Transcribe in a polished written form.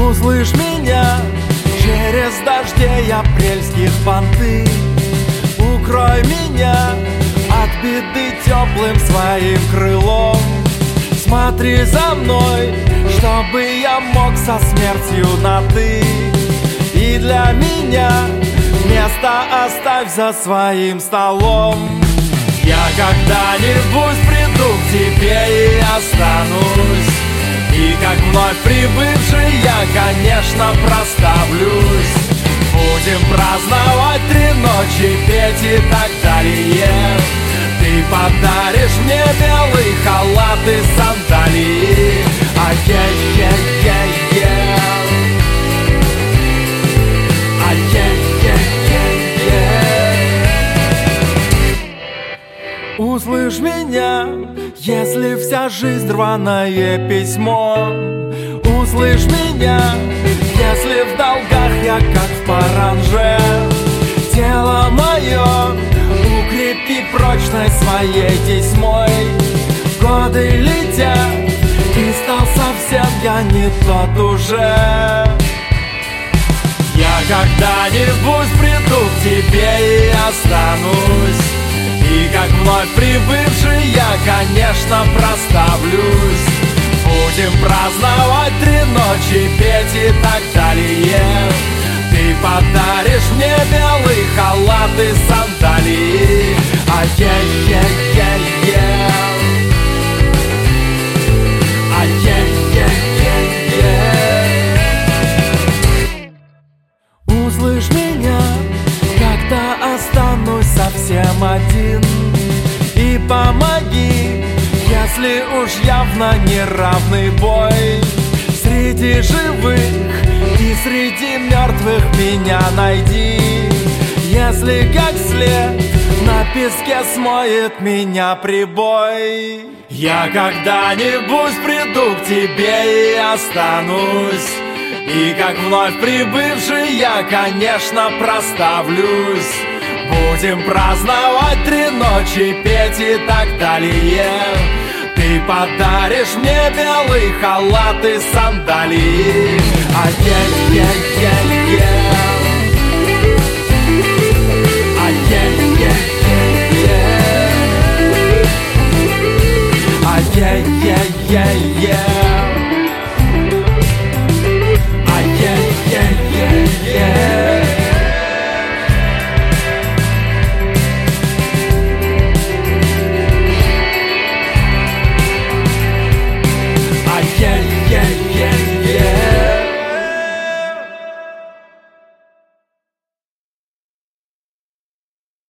Услышь меня через дождей апрельских понты. Укрой меня от беды теплым своим крылом. Смотри за мной, чтобы я мог со смертью на «ты». И для меня место оставь за своим столом. Я когда-нибудь приду к тебе и останусь, и как вновь прибывший я, конечно, проставлюсь. Будем праздновать 3 ночи, петь и так далее. Ты подаришь мне белый халат и сандалии. Ай-яй-яй-яй-яй. Услышь меня, если вся жизнь рваное письмо. Услышь меня, если в долгах я как в паранже. Тело мое укрепи прочной своей тесьмой. Годы летят, и стал совсем я не тот уже. Я когда-нибудь приду к тебе и останусь, и как вновь прибывший я, конечно, проставлюсь. Будем праздновать 3 ночи, петь и так далее. Ты подаришь мне белый халат и сандалии. Ай-яй-яй-яй-яй. Ай-яй-яй-яй-яй. Услышь меня, когда останусь совсем один, и помоги, если уж явно неравный бой. Среди живых и среди мертвых меня найди. Если как след на песке смоет меня прибой. Я когда-нибудь приду к тебе и останусь, и как вновь прибывший я, конечно, проставлюсь. Будем праздновать 3 ночи, петь и так далее. Ты подаришь мне белый халат и сандалии. Ай-яй-яй-яй-яй. Ай-яй-яй-яй-яй. Ай-яй-яй-яй-яй.